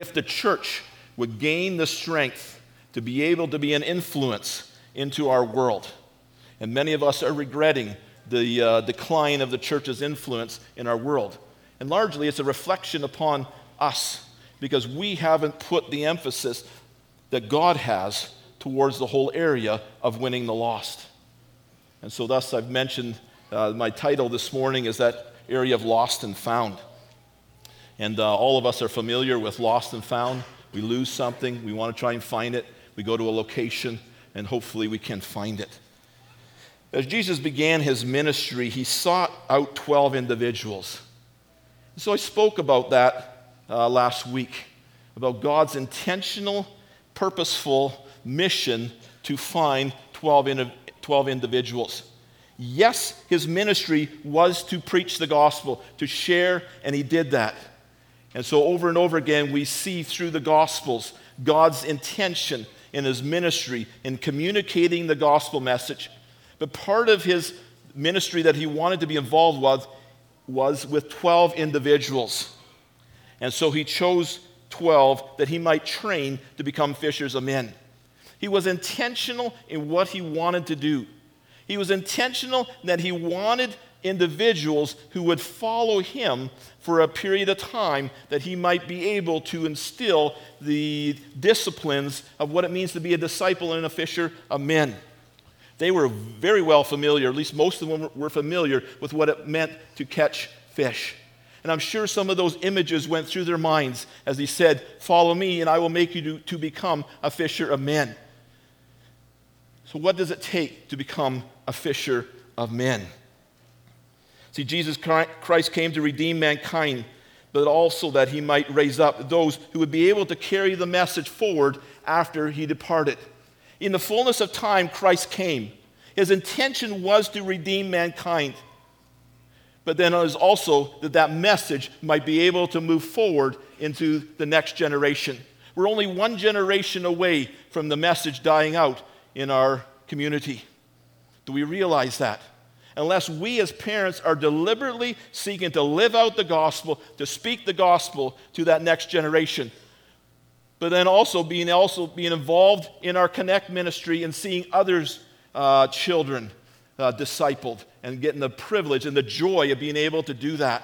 If the church would gain the strength to be able to be an influence into our world, and many of us are regretting the decline of the church's influence in our world. And largely it's a reflection upon us because we haven't put the emphasis that God has towards the whole area of winning the lost. And so thus I've mentioned, my title this morning is that area of lost and found. And all of us are familiar with lost and found. We lose something, we want to try and find it. We go to a location, and hopefully we can find it. As Jesus began his ministry, he sought out 12 individuals. So I spoke about that last week, about God's intentional, purposeful mission to find 12 individuals. Yes, his ministry was to preach the gospel, to share, and he did that. And so over and over again, we see through the Gospels God's intention in his ministry in communicating the gospel message. But part of his ministry that he wanted to be involved with was with 12 individuals. And so he chose 12 that he might train to become fishers of men. He was intentional in what he wanted to do. He was intentional that he wanted individuals who would follow him for a period of time that he might be able to instill the disciplines of what it means to be a disciple and a fisher of men. They were very well familiar, at least most of them were familiar with what it meant to catch fish. And I'm sure some of those images went through their minds as he said, "Follow me and I will make you to become a fisher of men." So what does it take to become a fisher of men? See, Jesus Christ came to redeem mankind, but also that he might raise up those who would be able to carry the message forward after he departed. In the fullness of time, Christ came. His intention was to redeem mankind, but then it was also that message might be able to move forward into the next generation. We're only one generation away from the message dying out in our community. Do we realize that? Unless we as parents are deliberately seeking to live out the gospel, to speak the gospel to that next generation, but then also being involved in our Connect ministry and seeing others' children discipled and getting the privilege and the joy of being able to do that.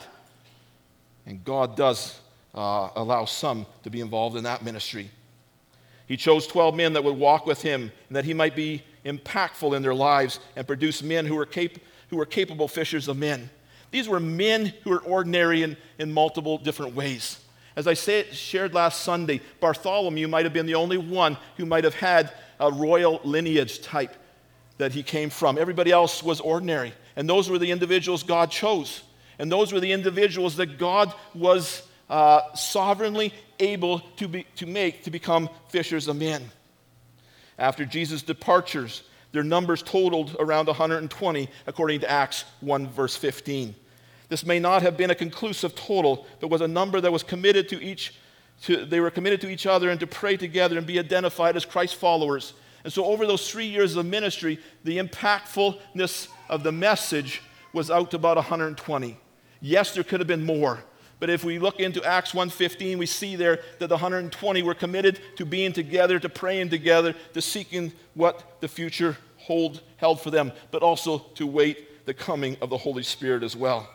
And God does allow some to be involved in that ministry. He chose 12 men that would walk with him and that he might be impactful in their lives and produce men who were capable fishers of men. These were men who were ordinary in multiple different ways. As I shared last Sunday, Bartholomew might have been the only one who might have had a royal lineage type that he came from. Everybody else was ordinary. And those were the individuals God chose. And those were the individuals that God was sovereignly able to become fishers of men. After Jesus' departures, their numbers totaled around 120, according to Acts 1, verse 15. This may not have been a conclusive total, but was a number that was committed to each. They were committed to each other and to pray together and be identified as Christ followers. And so over those 3 years of ministry, the impactfulness of the message was out to about 120. Yes, there could have been more. But if we look into Acts 1:15, we see there that the 120 were committed to being together, to praying together, to seeking what the future held for them, but also to wait the coming of the Holy Spirit as well.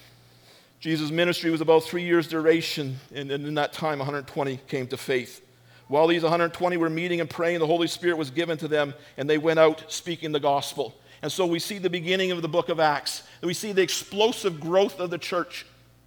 Jesus' ministry was about 3 years' duration, and in that time, 120 came to faith. While these 120 were meeting and praying, the Holy Spirit was given to them, and they went out speaking the gospel. And so we see the beginning of the book of Acts. And we see the explosive growth of the church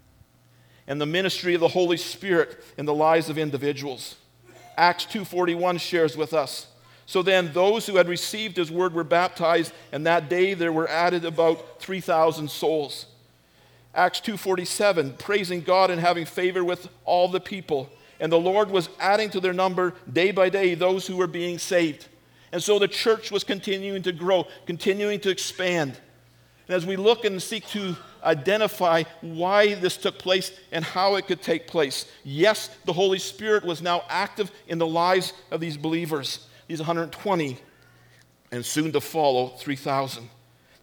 and the ministry of the Holy Spirit in the lives of individuals. Acts 2:41 shares with us. So then those who had received his word were baptized, and that day there were added about 3,000 souls. Acts 2:47, praising God and having favor with all the people. And the Lord was adding to their number day by day those who were being saved. And so the church was continuing to grow, continuing to expand. And as we look and seek to identify why this took place and how it could take place, yes, the Holy Spirit was now active in the lives of these believers, these 120, and soon to follow 3,000.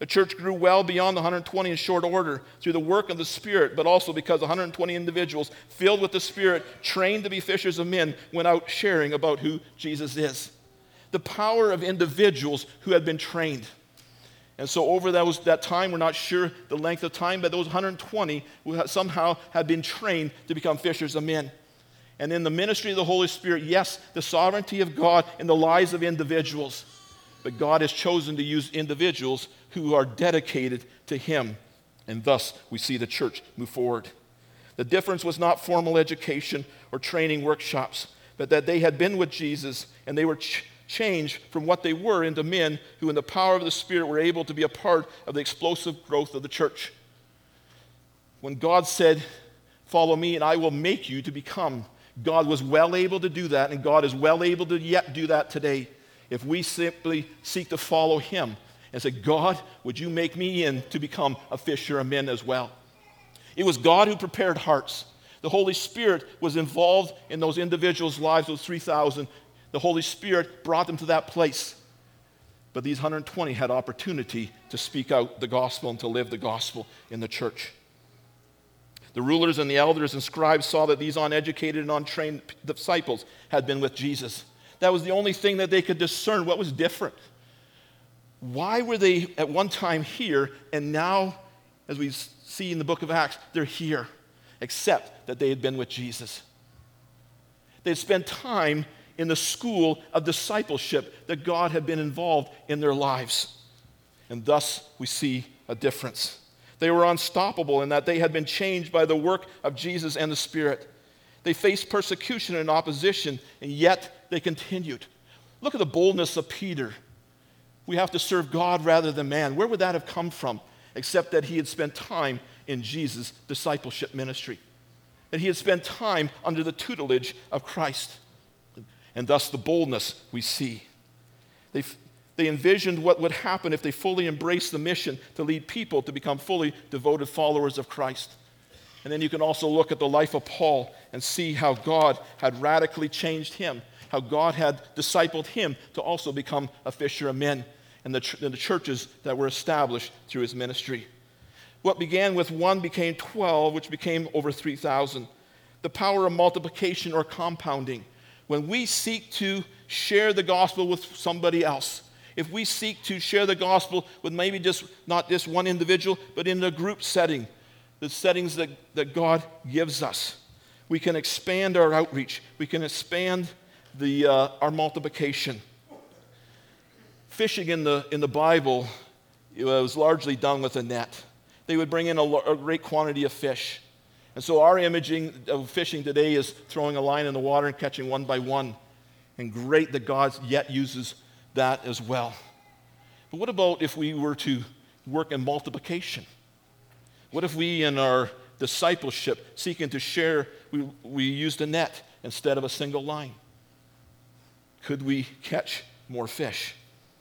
The church grew well beyond the 120 in short order through the work of the Spirit, but also because 120 individuals filled with the Spirit, trained to be fishers of men, went out sharing about who Jesus is. The power of individuals who had been trained. And so over that time, we're not sure the length of time, but those 120 who somehow had been trained to become fishers of men. And in the ministry of the Holy Spirit, yes, the sovereignty of God in the lives of individuals. But God has chosen to use individuals who are dedicated to Him. And thus, we see the church move forward. The difference was not formal education or training workshops, but that they had been with Jesus and they were changed from what they were into men who, in the power of the Spirit, were able to be a part of the explosive growth of the church. When God said, "Follow me and I will make you to become," God was well able to do that, and God is well able to yet do that today. If we simply seek to follow Him and say, "God, would you make me to become a fisher of men as well?" It was God who prepared hearts. The Holy Spirit was involved in those individuals' lives, those 3,000. The Holy Spirit brought them to that place. But these 120 had opportunity to speak out the gospel and to live the gospel in the church. The rulers and the elders and scribes saw that these uneducated and untrained disciples had been with Jesus. That was the only thing that they could discern what was different. Why were they at one time here, and now, as we see in the book of Acts, they're here, except that they had been with Jesus. They had spent time in the school of discipleship that God had been involved in their lives. And thus, we see a difference. They were unstoppable in that they had been changed by the work of Jesus and the Spirit. They faced persecution and opposition, and yet they continued. Look at the boldness of Peter. We have to serve God rather than man. Where would that have come from? Except that he had spent time in Jesus' discipleship ministry. That he had spent time under the tutelage of Christ. And thus the boldness we see. They envisioned what would happen if they fully embraced the mission to lead people to become fully devoted followers of Christ. And then you can also look at the life of Paul and see how God had radically changed him, how God had discipled him to also become a fisher of men, and the churches that were established through his ministry. What began with 1 became 12, which became over 3,000. The power of multiplication or compounding. When we seek to share the gospel with somebody else, if we seek to share the gospel with maybe not just one individual, but in a group setting, the settings that God gives us, we can expand our outreach. We can expand our multiplication. Fishing in the Bible, it was largely done with a net. They would bring in a great quantity of fish. And so our imaging of fishing today is throwing a line in the water and catching one by one. And great that God yet uses that as well. But what about if we were to work in multiplication? What if we, in our discipleship, seeking to share, we used a net instead of a single line? Could we catch more fish?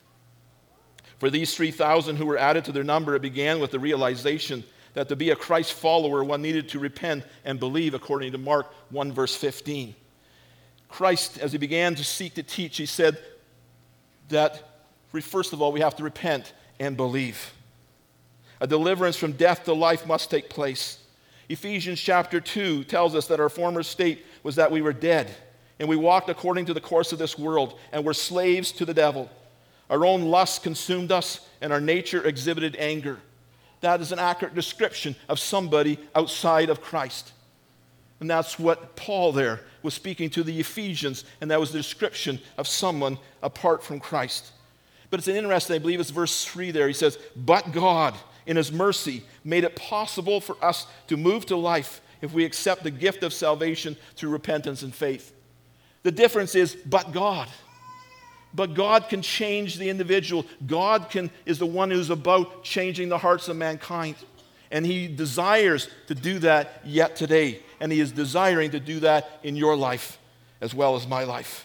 For these 3,000 who were added to their number, it began with the realization that to be a Christ follower, one needed to repent and believe, according to Mark 1, verse 15. Christ, as he began to seek to teach, he said that, first of all, we have to repent and believe. A deliverance from death to life must take place. Ephesians chapter 2 tells us that our former state was that we were dead, and we walked according to the course of this world, and were slaves to the devil. Our own lusts consumed us, and our nature exhibited anger. That is an accurate description of somebody outside of Christ. And that's what Paul there was speaking to the Ephesians, and that was the description of someone apart from Christ. But it's interesting, I believe it's verse 3 there. He says, "But God, in his mercy, made it possible for us to move to life if we accept the gift of salvation through repentance and faith." The difference is, but God. But God can change the individual. God is the one who's about changing the hearts of mankind. And he desires to do that yet today. And he is desiring to do that in your life as well as my life.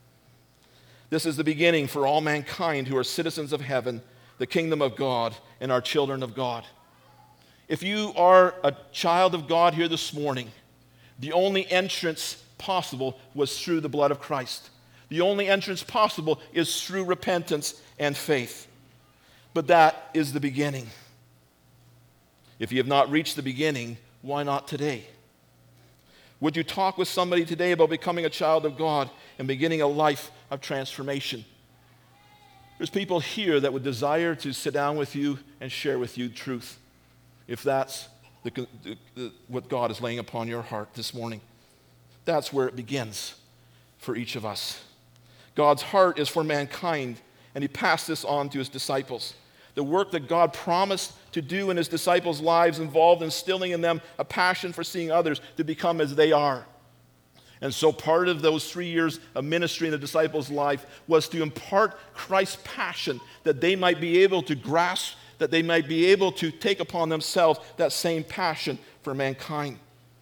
This is the beginning for all mankind who are citizens of heaven, the kingdom of God, and are children of God. If you are a child of God here this morning, the only entrance possible was through the blood of Christ. The only entrance possible is through repentance and faith. But that is the beginning. If you have not reached the beginning, why not today? Would you talk with somebody today about becoming a child of God and beginning a life of transformation? There's people here that would desire to sit down with you and share with you truth, if that's what God is laying upon your heart this morning. That's where it begins for each of us. God's heart is for mankind, and he passed this on to his disciples. The work that God promised to do in his disciples' lives involved instilling in them a passion for seeing others to become as they are. And so part of those 3 years of ministry in the disciples' life was to impart Christ's passion, that they might be able to grasp, that they might be able to take upon themselves that same passion for mankind.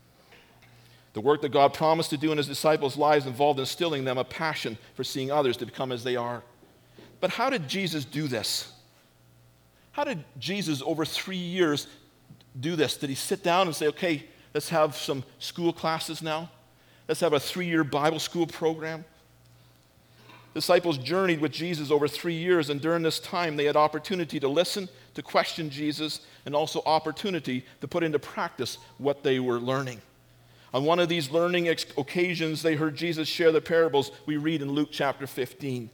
The work that God promised to do in his disciples' lives involved instilling them a passion for seeing others to become as they are. But how did Jesus do this? How did Jesus, over 3 years, do this? Did he sit down and say, okay, let's have some school classes now? Let's have a 3-year Bible school program? Disciples journeyed with Jesus over 3 years, and during this time, they had opportunity to listen, to question Jesus, and also opportunity to put into practice what they were learning. On one of these learning occasions, they heard Jesus share the parables we read in Luke chapter 15.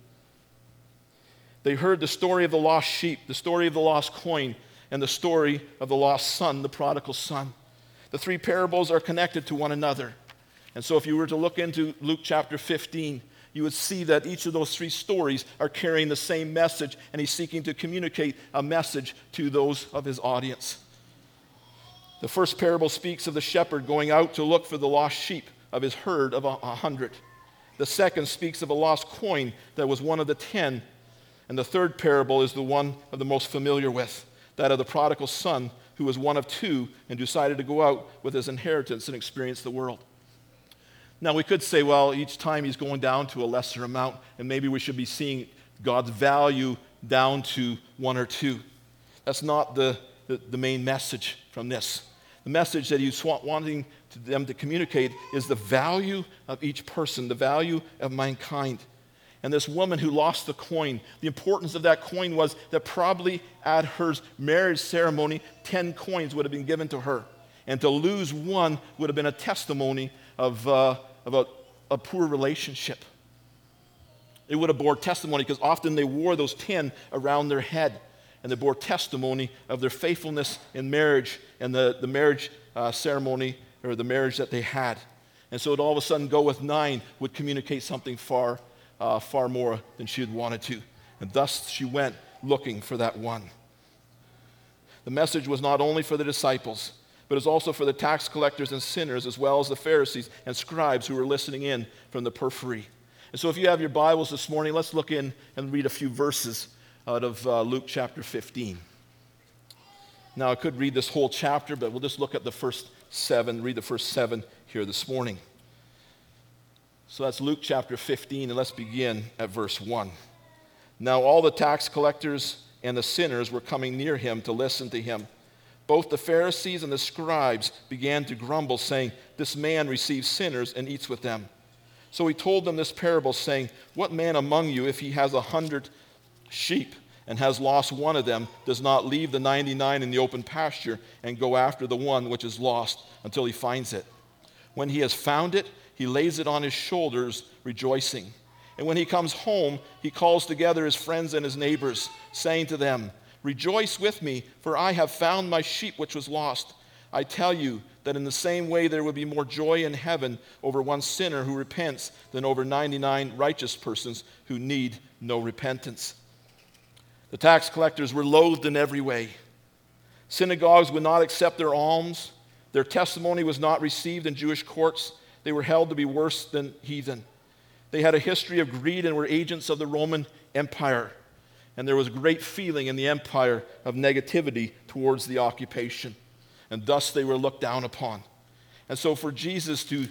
They heard the story of the lost sheep, the story of the lost coin, and the story of the lost son, the prodigal son. The 3 parables are connected to one another. And so if you were to look into Luke chapter 15, you would see that each of those 3 stories are carrying the same message, and he's seeking to communicate a message to those of his audience. The first parable speaks of the shepherd going out to look for the lost sheep of his herd of 100. The second speaks of a lost coin that was one of the 10. And the third parable is the one of the most familiar with, that of the prodigal son who was one of 2 and decided to go out with his inheritance and experience the world. Now, we could say, well, each time he's going down to a lesser amount, and maybe we should be seeing God's value down to 1 or 2. That's not the main message from this. The message that he's wanting them to communicate is the value of each person, the value of mankind. And this woman who lost the coin, the importance of that coin was that probably at her marriage ceremony, 10 coins would have been given to her. And to lose one would have been a testimony of a poor relationship. It would have bore testimony because often they wore those 10 around their head. And they bore testimony of their faithfulness in marriage and the marriage ceremony or the marriage that they had. And so to all of a sudden go with 9 would communicate something far more than she had wanted to. And thus she went looking for that one. The message was not only for the disciples, but it was also for the tax collectors and sinners, as well as the Pharisees and scribes who were listening in from the periphery. And so if you have your Bibles this morning, let's look in and read a few verses out of Luke chapter 15. Now, I could read this whole chapter, but we'll just look at the first 7, read the first 7 here this morning. So that's Luke chapter 15, and let's begin at verse 1. Now all the tax collectors and the sinners were coming near him to listen to him. Both the Pharisees and the scribes began to grumble, saying, "This man receives sinners and eats with them." So he told them this parable, saying, "What man among you, if he has 100 sheep and has lost one of them, does not leave the 99 in the open pasture and go after the one which is lost until he finds it? When he has found it, he lays it on his shoulders, rejoicing. And when he comes home, he calls together his friends and his neighbors, saying to them, 'Rejoice with me, for I have found my sheep which was lost.' I tell you that in the same way there will be more joy in heaven over one sinner who repents than over 99 righteous persons who need no repentance." The tax collectors were loathed in every way. Synagogues would not accept their alms. Their testimony was not received in Jewish courts. They were held to be worse than heathen. They had a history of greed and were agents of the Roman Empire. And there was great feeling in the empire of negativity towards the occupation. And thus they were looked down upon. And so for Jesus to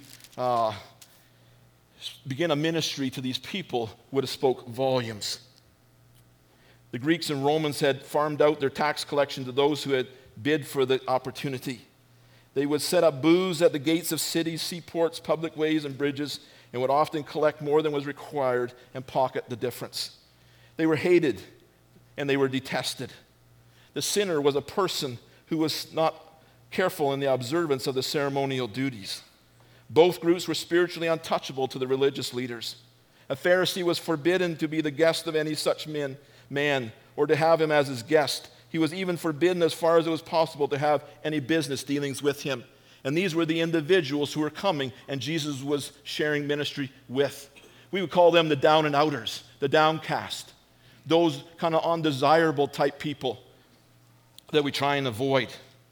begin a ministry to these people would have spoke volumes. The Greeks and Romans had farmed out their tax collection to those who had bid for the opportunity. They would set up booths at the gates of cities, seaports, public ways, and bridges, and would often collect more than was required and pocket the difference. They were hated, and they were detested. The sinner was a person who was not careful in the observance of the ceremonial duties. Both groups were spiritually untouchable to the religious leaders. A Pharisee was forbidden to be the guest of any such man or to have him as his guest. He was even forbidden, as far as it was possible, to have any business dealings with him. And these were the individuals who were coming and Jesus was sharing ministry with. We would call them the down and outers, the downcast, those kind of undesirable type people that we try and avoid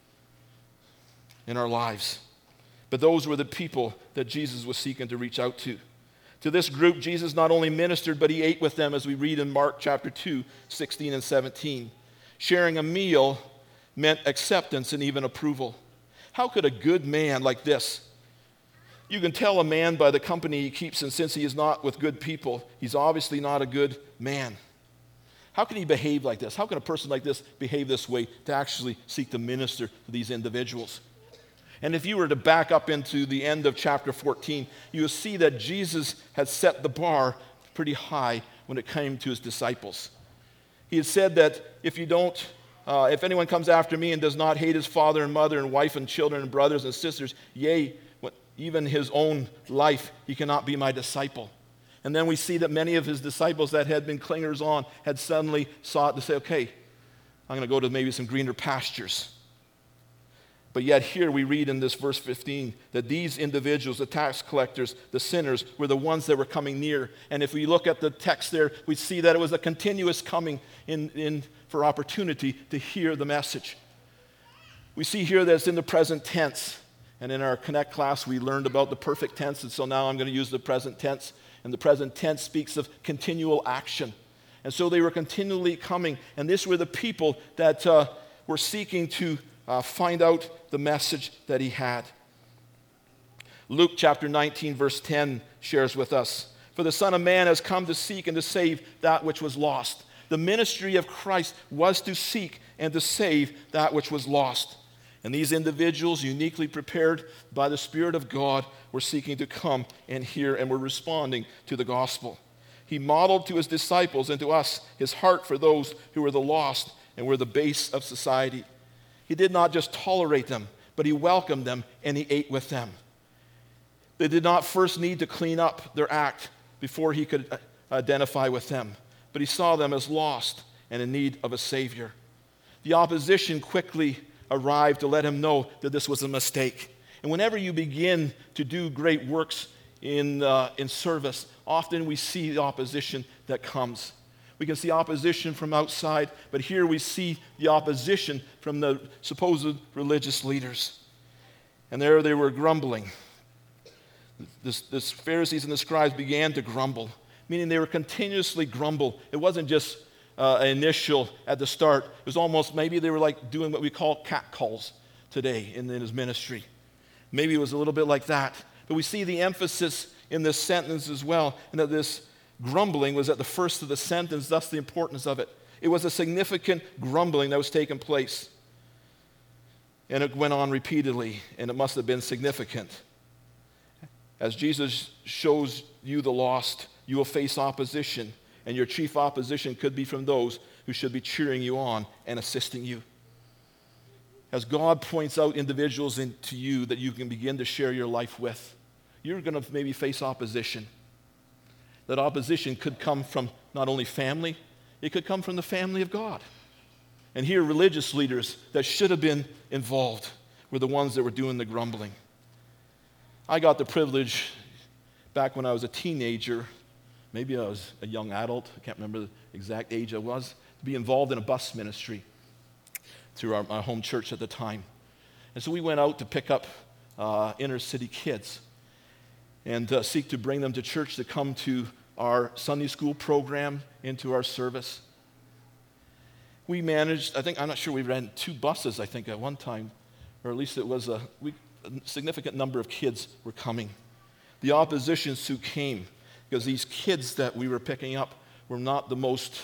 in our lives. But those were the people that Jesus was seeking to reach out to. To this group, Jesus not only ministered, but he ate with them, as we read in Mark chapter 2, 16 and 17. Sharing a meal meant acceptance and even approval. How could a good man like this? You can tell a man by the company he keeps, and since he is not with good people, he's obviously not a good man. How can he behave like this? How can a person like this behave this way to actually seek to minister to these individuals? And if you were to back up into the end of chapter 14, you will see that Jesus had set the bar pretty high when it came to his disciples. He had said that if anyone comes after me and does not hate his father and mother and wife and children and brothers and sisters, yea, even his own life, he cannot be my disciple. And then we see that many of his disciples that had been clingers on had suddenly sought to say, okay, I'm going to go to maybe some greener pastures. But yet here we read in this verse 15 that these individuals, the tax collectors, the sinners, were the ones that were coming near. And if we look at the text there, we see that it was a continuous coming in for opportunity to hear the message. We see here that it's in the present tense. And in our Connect class, we learned about the perfect tense. And so now I'm going to use the present tense. And the present tense speaks of continual action. And so they were continually coming. And these were the people that were seeking to find out the message that he had. Luke chapter 19, verse 10 shares with us, "For the Son of Man has come to seek and to save that which was lost." The ministry of Christ was to seek and to save that which was lost. And these individuals, uniquely prepared by the Spirit of God, were seeking to come and hear and were responding to the gospel. He modeled to his disciples and to us his heart for those who were the lost and were the base of society. He did not just tolerate them, but he welcomed them and he ate with them. They did not first need to clean up their act before he could identify with them, but he saw them as lost and in need of a Savior. The opposition quickly arrived to let him know that this was a mistake. And whenever you begin to do great works in service, often we see the opposition that comes. We can see opposition from outside, but here we see the opposition from the supposed religious leaders. And there they were grumbling. The Pharisees and the scribes began to grumble, meaning they were continuously grumble. It wasn't just initial at the start. It was almost, maybe they were like doing what we call catcalls today in his ministry. Maybe it was a little bit like that. But we see the emphasis in this sentence as well, and that this grumbling was at the first of the sentence, thus the importance of it. It was a significant grumbling that was taking place. And it went on repeatedly, and it must have been significant. As Jesus shows you the lost, you will face opposition, and your chief opposition could be from those who should be cheering you on and assisting you. As God points out individuals to you that you can begin to share your life with, you're going to maybe face opposition. That opposition could come from not only family, it could come from the family of God. And here, religious leaders that should have been involved were the ones that were doing the grumbling. I got the privilege, back when I was a teenager, maybe I was a young adult, I can't remember the exact age I was, to be involved in a bus ministry through our home church at the time. And so we went out to pick up inner city kids and seek to bring them to church to come to our Sunday school program, into our service. We managed, I'm not sure, we ran 2 buses, I think, at one time, or at least it was a significant number of kids were coming. The oppositions who came, because these kids that we were picking up were not the most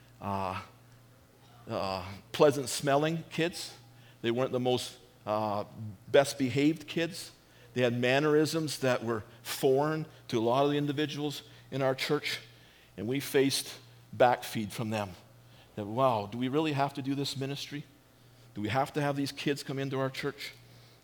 pleasant smelling kids. They weren't the most best behaved kids. They had mannerisms that were foreign to a lot of the individuals in our church, and we faced backfeed from them. that, wow, do we really have to do this ministry? Do we have to have these kids come into our church?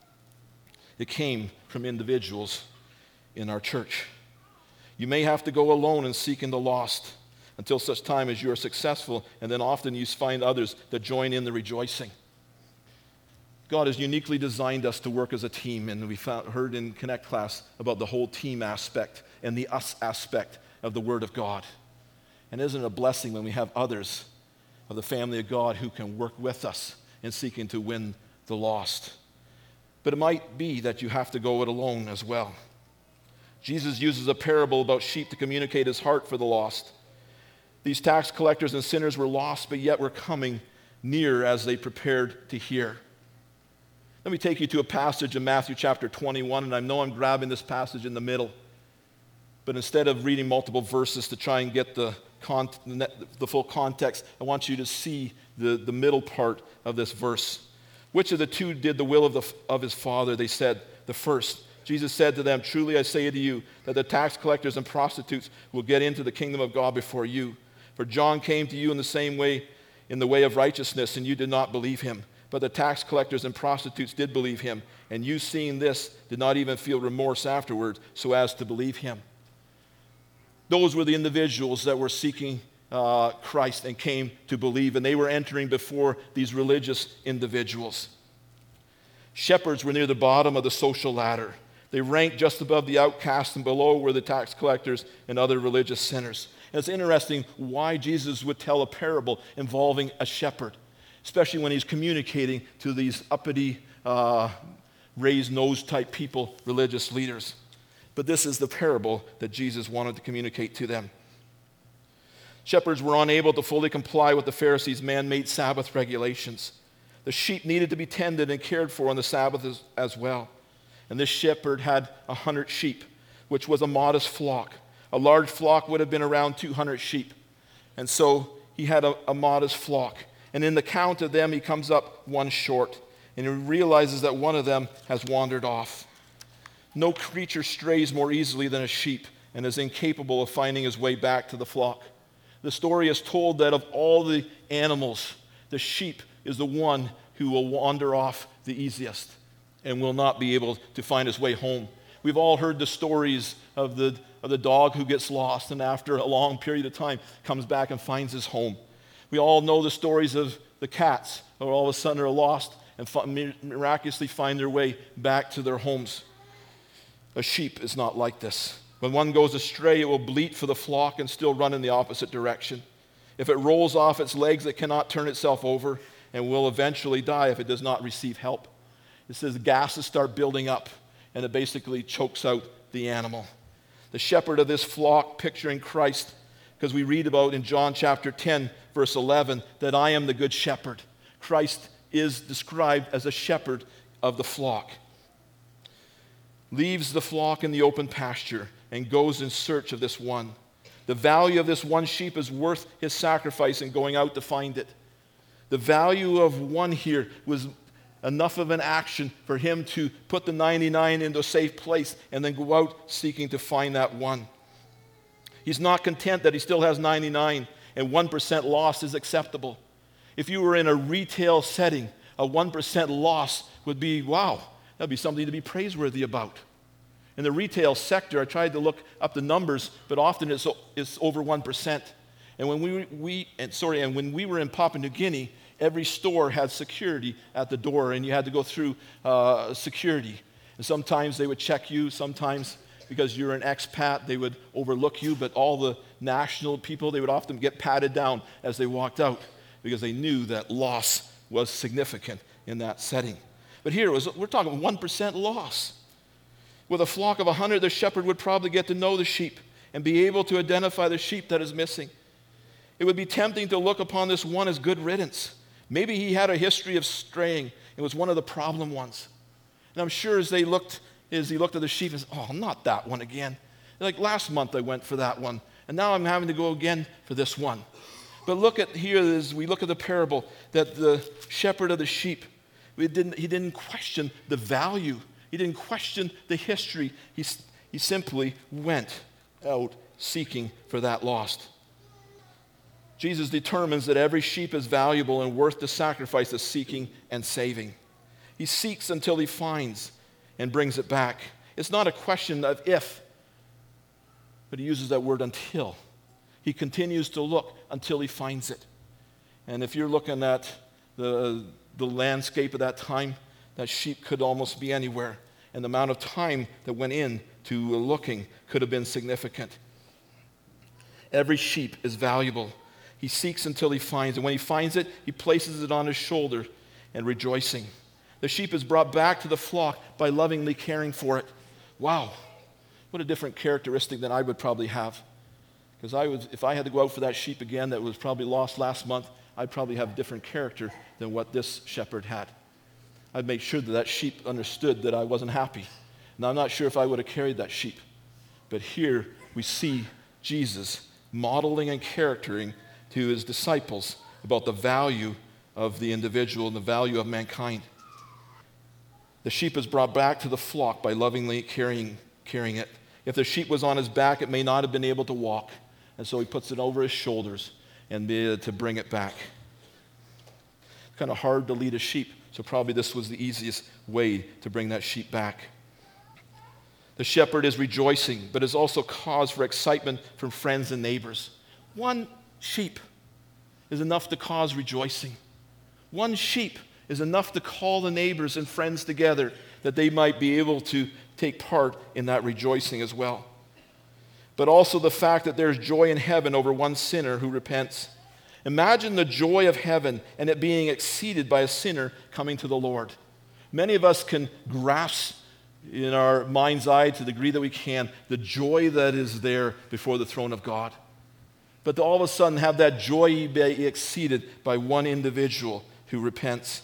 It came from individuals in our church. You may have to go alone and seek in the lost until such time as you are successful, and then often you find others that join in the rejoicing. God has uniquely designed us to work as a team, and we heard in Connect class about the whole team aspect and the us aspect of the Word of God. And isn't it a blessing when we have others of the family of God who can work with us in seeking to win the lost? But it might be that you have to go it alone as well. Jesus uses a parable about sheep to communicate his heart for the lost. These tax collectors and sinners were lost, but yet were coming near as they prepared to hear. Let me take you to a passage in Matthew chapter 21, and I know I'm grabbing this passage in the middle, but instead of reading multiple verses to try and get the full context, I want you to see the middle part of this verse. Which of the two did the will of his father? They said, the first. Jesus said to them, truly I say to you, that the tax collectors and prostitutes will get into the kingdom of God before you. For John came to you in the same way, in the way of righteousness, and you did not believe him. But the tax collectors and prostitutes did believe him, and you, seeing this, did not even feel remorse afterwards, so as to believe him. Those were the individuals that were seeking Christ and came to believe, and they were entering before these religious individuals. Shepherds were near the bottom of the social ladder. They ranked just above the outcasts, and below were the tax collectors and other religious sinners. And it's interesting why Jesus would tell a parable involving a shepherd, especially when he's communicating to these uppity, raised nose type people, religious leaders. But this is the parable that Jesus wanted to communicate to them. Shepherds were unable to fully comply with the Pharisees' man-made Sabbath regulations. The sheep needed to be tended and cared for on the Sabbath as well. And this shepherd had 100 sheep, which was a modest flock. A large flock would have been around 200 sheep. And so he had a modest flock. And in the count of them, he comes up one short. And he realizes that one of them has wandered off. No creature strays more easily than a sheep and is incapable of finding his way back to the flock. The story is told that of all the animals, the sheep is the one who will wander off the easiest and will not be able to find his way home. We've all heard the stories of the dog who gets lost and after a long period of time comes back and finds his home. We all know the stories of the cats who all of a sudden are lost and miraculously find their way back to their homes. A sheep is not like this. When one goes astray, it will bleat for the flock and still run in the opposite direction. If it rolls off its legs, it cannot turn itself over and will eventually die if it does not receive help. It says gases start building up, and it basically chokes out the animal. The shepherd of this flock, picturing Christ, because we read about in John chapter 10, verse 11, that I am the good shepherd. Christ is described as a shepherd of the flock. Leaves the flock in the open pasture and goes in search of this one. The value of this one sheep is worth his sacrifice in going out to find it. The value of one here was enough of an action for him to put the 99 into a safe place and then go out seeking to find that one. He's not content that he still has 99 and 1% loss is acceptable. If you were in a retail setting, a 1% loss would be, wow, that'd be something to be praiseworthy about. In the retail sector, I tried to look up the numbers, but often it's over 1%. And when when we were in Papua New Guinea, every store had security at the door, and you had to go through security. And sometimes they would check you. Sometimes, because you're an expat, they would overlook you. But all the national people, they would often get patted down as they walked out because they knew that loss was significant in that setting. But here, we're talking 1% loss. With a flock of 100, the shepherd would probably get to know the sheep and be able to identify the sheep that is missing. It would be tempting to look upon this one as good riddance. Maybe he had a history of straying. It was one of the problem ones. And I'm sure as he looked at the sheep, and said, oh, not that one again. Like last month I went for that one, and now I'm having to go again for this one. But look at here as we look at the parable that the shepherd of the sheep, he didn't question the value. He didn't question the history. He simply went out seeking for that lost. Jesus determines that every sheep is valuable and worth the sacrifice of seeking and saving. He seeks until he finds and brings it back. It's not a question of if, but he uses that word until. He continues to look until he finds it. And if you're looking at the landscape of that time, that sheep could almost be anywhere. And the amount of time that went in to looking could have been significant. Every sheep is valuable. He seeks until he finds it. When he finds it, he places it on his shoulder and rejoicing. The sheep is brought back to the flock by lovingly caring for it. Wow, what a different characteristic than I would probably have. Because if I had to go out for that sheep again that was probably lost last month, I'd probably have a different character than what this shepherd had. I'd make sure that that sheep understood that I wasn't happy. Now, I'm not sure if I would have carried that sheep. But here we see Jesus modeling and charactering to his disciples about the value of the individual and the value of mankind. The sheep is brought back to the flock by lovingly carrying it. If the sheep was on his back, it may not have been able to walk. And so he puts it over his shoulders and be able to bring it back. It's kind of hard to lead a sheep, so probably this was the easiest way to bring that sheep back. The shepherd is rejoicing, but is also cause for excitement from friends and neighbors. One sheep is enough to cause rejoicing. One sheep is enough to call the neighbors and friends together that they might be able to take part in that rejoicing as well. But also the fact that there's joy in heaven over one sinner who repents. Imagine the joy of heaven and it being exceeded by a sinner coming to the Lord. Many of us can grasp in our mind's eye to the degree that we can the joy that is there before the throne of God. But to all of a sudden have that joy be exceeded by one individual who repents.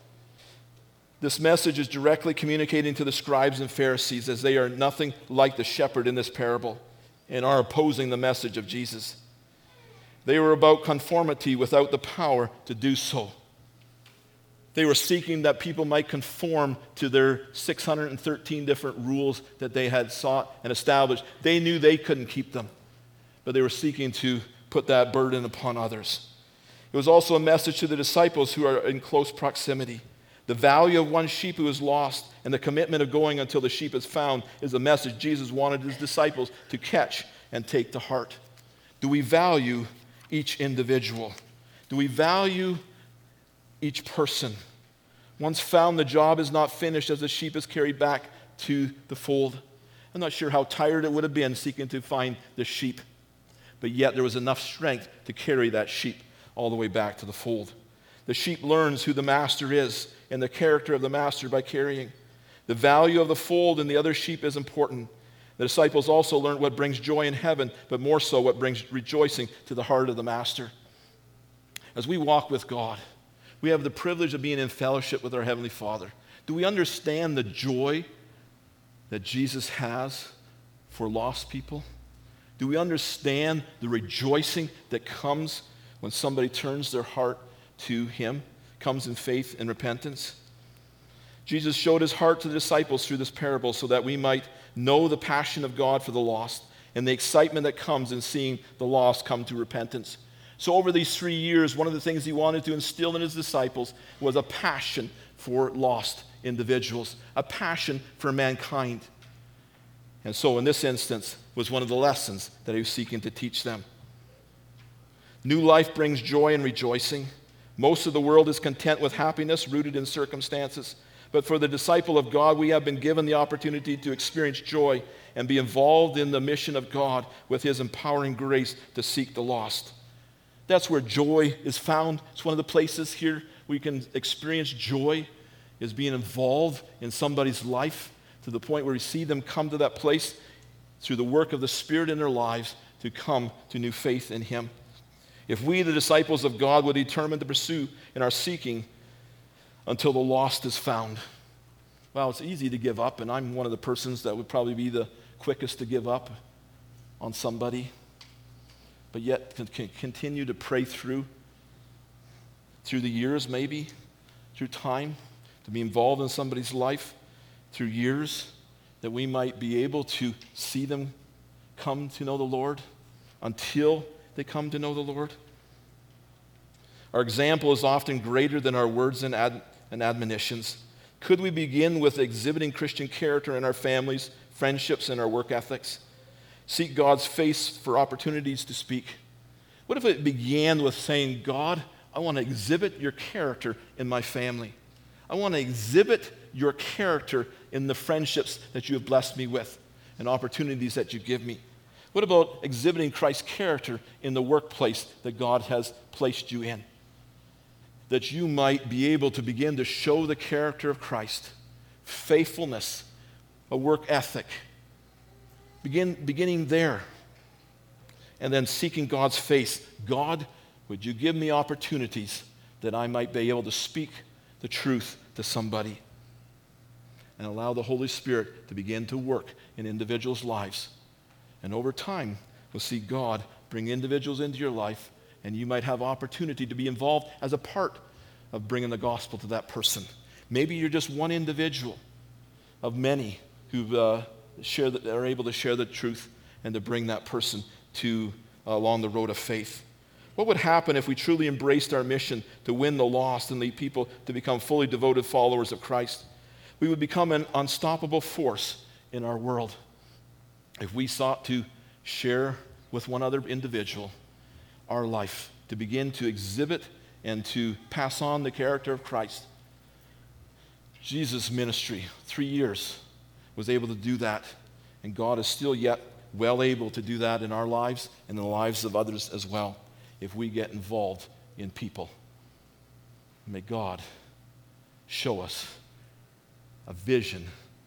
This message is directly communicating to the scribes and Pharisees as they are nothing like the shepherd in this parable and are opposing the message of Jesus. They were about conformity without the power to do so. They were seeking that people might conform to their 613 different rules that they had sought and established. They knew they couldn't keep them, but they were seeking to put that burden upon others. It was also a message to the disciples who are in close proximity. The value of one sheep who is lost and the commitment of going until the sheep is found is a message Jesus wanted his disciples to catch and take to heart. Do we value each individual? Do we value each person? Once found, the job is not finished as the sheep is carried back to the fold. I'm not sure how tired it would have been seeking to find the sheep, but yet there was enough strength to carry that sheep all the way back to the fold. The sheep learns who the master is and the character of the master by carrying. The value of the fold and the other sheep is important. The disciples also learned what brings joy in heaven, but more so what brings rejoicing to the heart of the master. As we walk with God, we have the privilege of being in fellowship with our Heavenly Father. Do we understand the joy that Jesus has for lost people? Do we understand the rejoicing that comes when somebody turns their heart to Him, comes in faith and repentance? Jesus showed His heart to the disciples through this parable so that we might know the passion of God for the lost and the excitement that comes in seeing the lost come to repentance. So over these 3 years, one of the things He wanted to instill in His disciples was a passion for lost individuals, a passion for mankind. And so in this instance was one of the lessons that He was seeking to teach them. New life brings joy and rejoicing. Most of the world is content with happiness rooted in circumstances. But for the disciple of God, we have been given the opportunity to experience joy and be involved in the mission of God with His empowering grace to seek the lost. That's where joy is found. It's one of the places here we can experience joy, is being involved in somebody's life to the point where we see them come to that place through the work of the Spirit in their lives to come to new faith in Him. If we, the disciples of God, would determine to pursue in our seeking until the lost is found. Well, it's easy to give up, and I'm one of the persons that would probably be the quickest to give up on somebody, but yet can continue to pray through the years, maybe, through time, to be involved in somebody's life through years, that we might be able to see them come to know the Lord until they come to know the Lord. Our example is often greater than our words and admonitions. Could we begin with exhibiting Christian character in our families, friendships, and our work ethics? Seek God's face for opportunities to speak. What if it began with saying, God, I want to exhibit your character in my family. I want to exhibit your character in the friendships that you have blessed me with and opportunities that you give me. What about exhibiting Christ's character in the workplace that God has placed you in? That you might be able to begin to show the character of Christ, faithfulness, a work ethic. Beginning there, and then seeking God's face. God, would you give me opportunities that I might be able to speak the truth to somebody? And allow the Holy Spirit to begin to work in individuals' lives. And over time, we'll see God bring individuals into your life, and you might have opportunity to be involved as a part of bringing the gospel to that person. Maybe you're just one individual of many who are able to share the truth and to bring that person to along the road of faith. What would happen if we truly embraced our mission to win the lost and lead people to become fully devoted followers of Christ? We would become an unstoppable force in our world if we sought to share with one other individual our life, to begin to exhibit and to pass on the character of Christ. Jesus' ministry, 3 years, was able to do that, and God is still yet well able to do that in our lives and in the lives of others as well if we get involved in people. May God show us a vision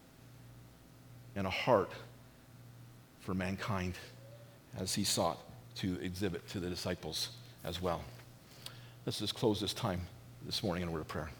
and a heart for mankind as he sought to exhibit to the disciples as well. Let's just close this time this morning in a word of prayer.